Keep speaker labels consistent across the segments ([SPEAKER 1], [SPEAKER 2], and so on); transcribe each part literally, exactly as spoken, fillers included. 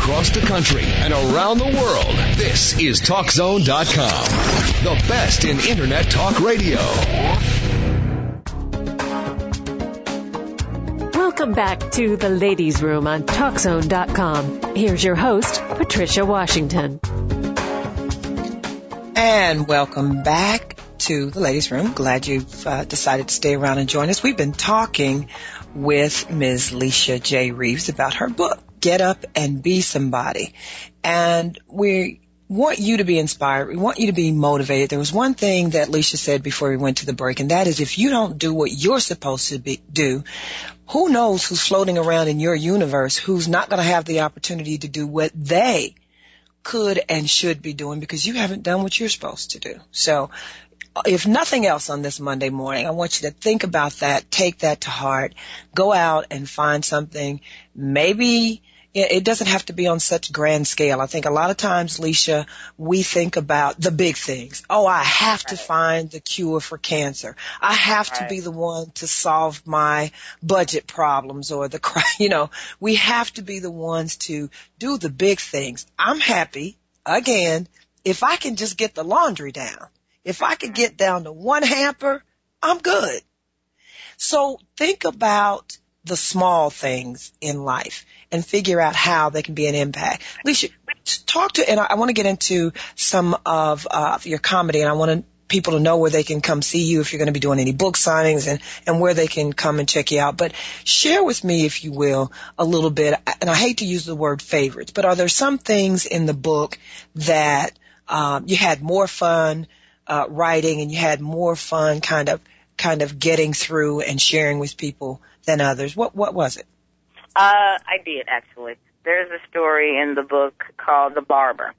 [SPEAKER 1] across the country and around the world. This is Talk Zone dot com, the best in Internet talk radio.
[SPEAKER 2] Welcome back to the Ladies' Room on Talk Zone dot com. Here's your host, Patricia Washington.
[SPEAKER 3] And welcome back to the Ladies' Room. Glad you've uh, decided to stay around and join us. We've been talking with Miz Leisha J. Reeves about her book, Get Up and Be Somebody. And we want you to be inspired. We want you to be motivated. There was one thing that Leisha said before we went to the break, and that is if you don't do what you're supposed to be, do, who knows who's floating around in your universe who's not going to have the opportunity to do what they could and should be doing because you haven't done what you're supposed to do. So if nothing else on this Monday morning, I want you to think about that, take that to heart, go out and find something. Maybe it doesn't have to be on such grand scale. I think a lot of times, Leisha, we think about the big things. Oh, I have to find the cure for cancer. I have to be the one to solve my budget problems or the, you know, we have to be the ones to do the big things. I'm happy, again, if I can just get the laundry down. If I could get down to one hamper, I'm good. So think about the small things in life and figure out how they can be an impact. Leisha, talk to, and I want to get into some of uh, your comedy, and I want people to know where they can come see you if you're going to be doing any book signings and, and where they can come and check you out. But share with me, if you will, a little bit, and I hate to use the word favorites, but are there some things in the book that um, you had more fun uh, writing and you had more fun kind of kind of getting through and sharing with people than others? What what was it?
[SPEAKER 4] Uh, I did, actually. There's a story in the book called The Barber.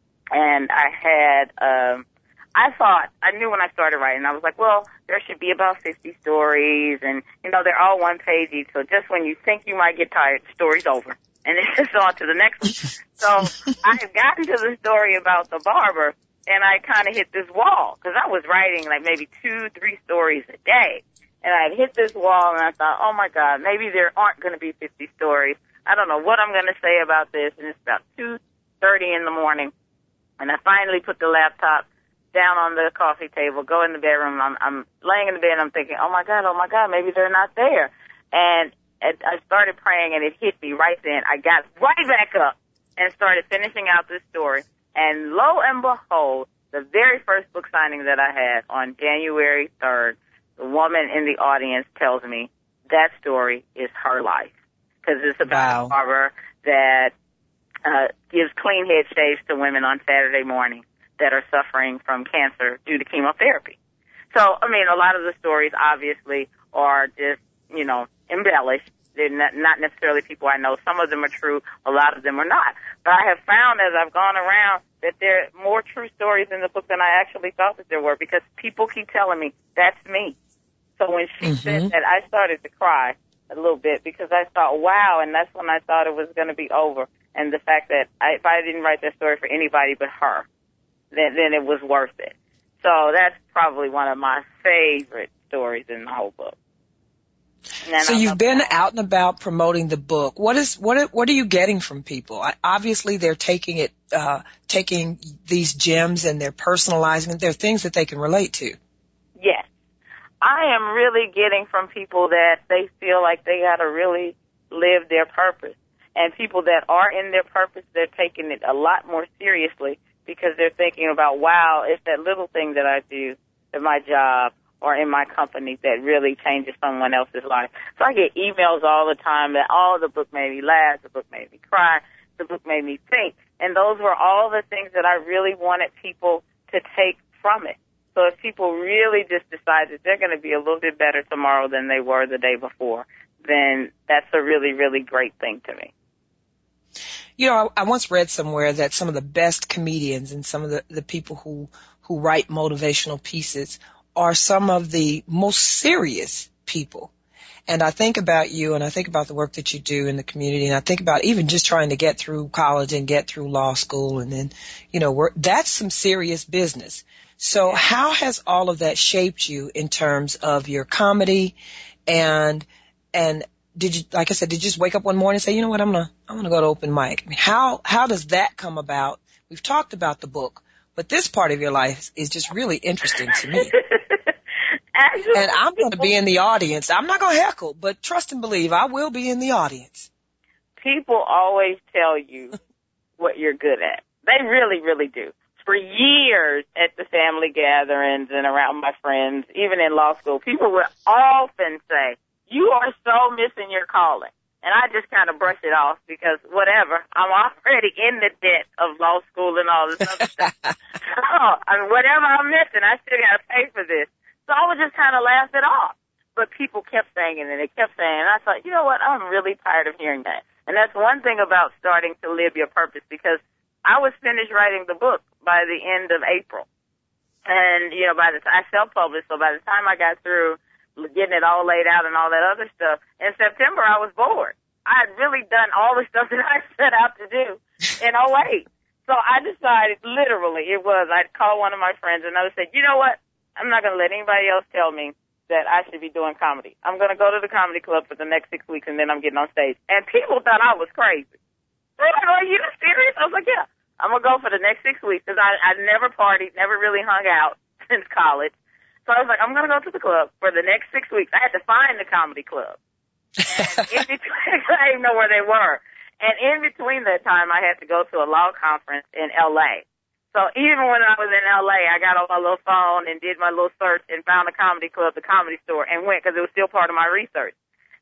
[SPEAKER 4] And I had, um, I thought, I knew when I started writing, I was like, well, there should be about fifty stories, and, you know, they're all one page each, so just when you think you might get tired, the story's over. And it's just on to the next one. So I had gotten to the story about the barber, and I kind of hit this wall, because I was writing like maybe two, three stories a day. And I had hit this wall, and I thought, oh, my God, maybe there aren't going to be fifty stories. I don't know what I'm going to say about this. And it's about two thirty in the morning. And I finally put the laptop down on the coffee table, go in the bedroom. I'm, I'm laying in the bed, and I'm thinking, oh, my God, oh, my God, maybe they're not there. And I started praying, and it hit me right then. I got right back up and started finishing out this story. And lo and behold, the very first book signing that I had on January third, the woman in the audience tells me that story is her life, because it's about wow. a barber that uh, gives clean head shaves to women on Saturday morning that are suffering from cancer due to chemotherapy. So, I mean, a lot of the stories obviously are just, you know, embellished. They're not, not necessarily people I know. Some of them are true. A lot of them are not. But I have found as I've gone around that there are more true stories in the book than I actually thought that there were, because people keep telling me, that's me. So when she mm-hmm. said that, I started to cry a little bit, because I thought, wow, and that's when I thought it was going to be over. And the fact that I, if I didn't write that story for anybody but her, then, then it was worth it. So that's probably one of my favorite stories in the whole book.
[SPEAKER 3] So you've been out and about promoting the book. What is what? Are, what are you getting from people? I, obviously, they're taking it, uh, taking these gems and they're personalizing it. They're things that they can relate to.
[SPEAKER 4] Yes, I am really getting from people that they feel like they got to really live their purpose, and people that are in their purpose, they're taking it a lot more seriously, because they're thinking about, wow, it's that little thing that I do at my job or in my company that really changes someone else's life. So I get emails all the time that, oh, the book made me laugh, the book made me cry, the book made me think. And those were all the things that I really wanted people to take from it. So if people really just decide that they're going to be a little bit better tomorrow than they were the day before, then that's a really, really great thing to me.
[SPEAKER 3] You know, I, I once read somewhere that some of the best comedians and some of the, the people who, who write motivational pieces are some of the most serious people. And I think about you, and I think about the work that you do in the community, and I think about even just trying to get through college and get through law school, and then, you know, work. That's some serious business. So how has all of that shaped you in terms of your comedy, and and did you, like I said, did you just wake up one morning and say, you know what, I'm gonna, I'm gonna go to open mic? I mean, how, how does that come about? We've talked about the book, but this part of your life is just really interesting to me.
[SPEAKER 4] Actually,
[SPEAKER 3] and I'm going to be in the audience. I'm not going to heckle, but trust and believe, I will be in the audience.
[SPEAKER 4] People always tell you what you're good at. They really, really do. For years at the family gatherings and around my friends, even in law school, people would often say, you are so missing your calling. And I just kind of brush it off because whatever, I'm already in the debt of law school and all this other stuff. So, I mean, whatever I'm missing, I still got to pay for this. So I would just kind of laugh it off. But people kept saying it, and they kept saying it. And I thought, you know what, I'm really tired of hearing that. And that's one thing about starting to live your purpose, because I was finished writing the book by the end of April. And, you know, by the time I self-published, so by the time I got through getting it all laid out and all that other stuff, in September I was bored. I had really done all the stuff that I set out to do in oh eight. So I decided, literally, it was, I'd call one of my friends and I would say, you know what, I'm not going to let anybody else tell me that I should be doing comedy. I'm going to go to the comedy club for the next six weeks and then I'm getting on stage. And people thought I was crazy. They're like, are you serious? I was like, yeah, I'm going to go for the next six weeks because I, I never partied, never really hung out since college. So I was like, I'm going to go to the club for the next six weeks. I had to find the comedy club. And in between, I didn't know where they were. And in between that time, I had to go to a law conference in L A. So even when I was in L A, I got on my little phone and did my little search and found a comedy club, the Comedy Store, and went because it was still part of my research.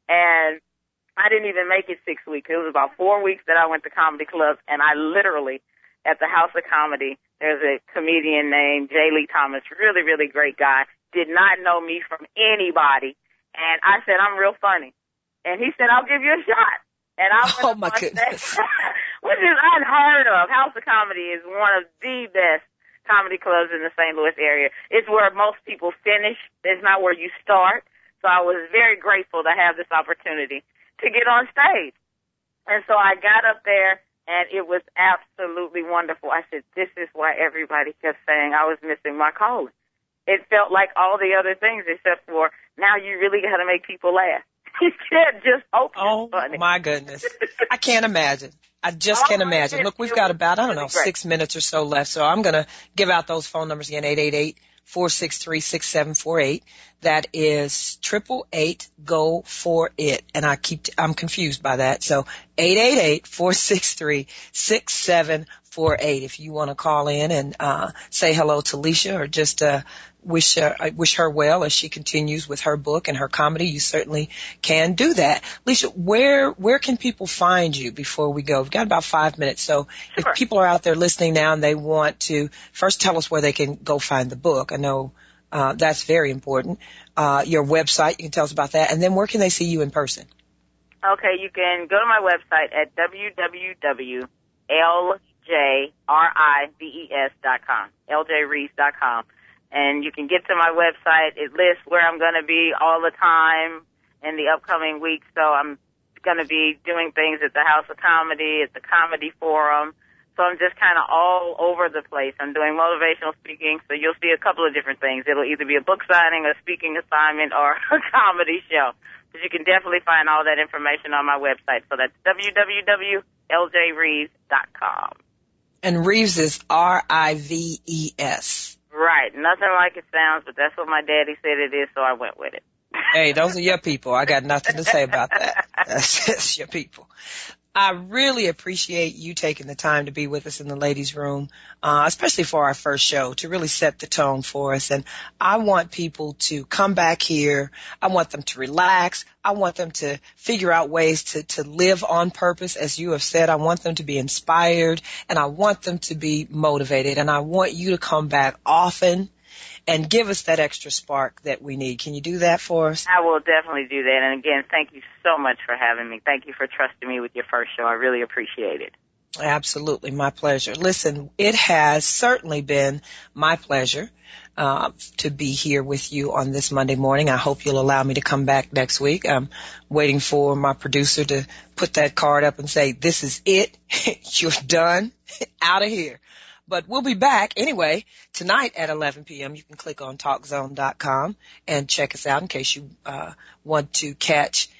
[SPEAKER 4] And I didn't even make it six weeks. It was about four weeks that I went to comedy clubs, and I literally, at the House of Comedy, there's a comedian named J. Lee Thomas, really, really great guy, did not know me from anybody. And I said, I'm real funny. And he said, I'll give you a shot. And I went
[SPEAKER 3] oh, my goodness.
[SPEAKER 4] which is unheard of. House of Comedy is one of the best comedy clubs in the Saint Louis area. It's where most people finish. It's not where you start. So I was very grateful to have this opportunity to get on stage. And so I got up there, and it was absolutely wonderful. I said, this is why everybody kept saying I was missing my calling. It felt like all the other things except for now you really got to make people laugh. You can't just hope
[SPEAKER 3] Oh,
[SPEAKER 4] funny.
[SPEAKER 3] my goodness. I can't imagine. I just can't imagine. Look, we've got about, I don't know, six minutes or so left, so I'm going to give out those phone numbers again, eight eight eight, four six three, six seven four eight. That is triple eight go for it. And I keep, I'm confused by that. So eight eight eight, four six three, six seven four eight. If you want to call in and, uh, say hello to Leisha or just, uh, wish her, I wish her well as she continues with her book and her comedy, you certainly can do that. Leisha, where, where can people find you before we go? We've got about five minutes. So
[SPEAKER 4] Sure.
[SPEAKER 3] if people are out there listening now and they want to first tell us where they can go find the book. I know, uh, that's very important. Uh, your website, you can tell us about that. And then where can they see you in person?
[SPEAKER 4] Okay, you can go to my website at w w w dot l j reeves dot com, l j reeves dot com. And you can get to my website. It lists where I'm going to be all the time in the upcoming weeks. So I'm going to be doing things at the House of Comedy, at the Comedy Forum. So I'm just kind of all over the place. I'm doing motivational speaking, so you'll see a couple of different things. It'll either be a book signing, a speaking assignment, or a comedy show. But you can definitely find all that information on my website. So that's w w w dot l j reeves dot com.
[SPEAKER 3] And Reeves is R I V E S.
[SPEAKER 4] Right. Nothing like it sounds, but that's what my daddy said it is, so I went with it.
[SPEAKER 3] Hey, those are your people. I got nothing to say about that. That's, that's your people. I really appreciate you taking the time to be with us in the ladies' room, uh, especially for our first show, to really set the tone for us. And I want people to come back here. I want them to relax. I want them to figure out ways to, to live on purpose, as you have said. I want them to be inspired, and I want them to be motivated. And I want you to come back often and give us that extra spark that we need. Can you do that for us?
[SPEAKER 4] I will definitely do that. And again, thank you so much for having me. Thank you for trusting me with your first show. I really appreciate it.
[SPEAKER 3] Absolutely. My pleasure. Listen, it has certainly been my pleasure uh, to be here with you on this Monday morning. I hope you'll allow me to come back next week. I'm waiting for my producer to put that card up and say, this is it. You're done. Out of here. But we'll be back anyway tonight at eleven p.m. You can click on talk zone dot com and check us out in case you uh, want to catch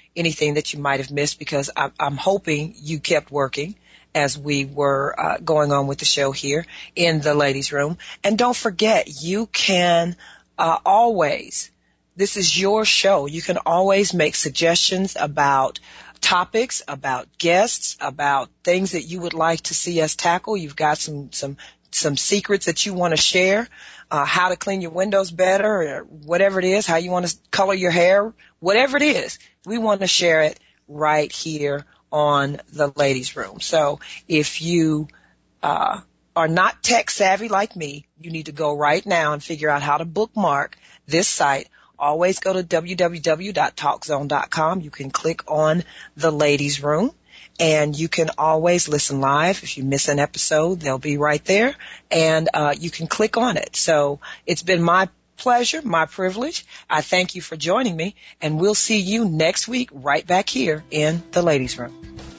[SPEAKER 3] anything that you might have missed, because I, I'm hoping you kept working as we were uh, going on with the show here in the ladies' room. And don't forget, you can uh, always, this is your show, you can always make suggestions about topics, about guests, about things that you would like to see us tackle. You've got some some some secrets that you want to share, uh, how to clean your windows better, or whatever it is, how you want to color your hair, whatever it is, we want to share it right here on the ladies' room. So if you uh, are not tech savvy like me, you need to go right now and figure out how to bookmark this site. Always go to w w w dot talk zone dot com. You can click on the ladies' room, and you can always listen live. If you miss an episode, they'll be right there, and uh, you can click on it. So it's been my pleasure, my privilege. I thank you for joining me, and we'll see you next week right back here in the ladies' room.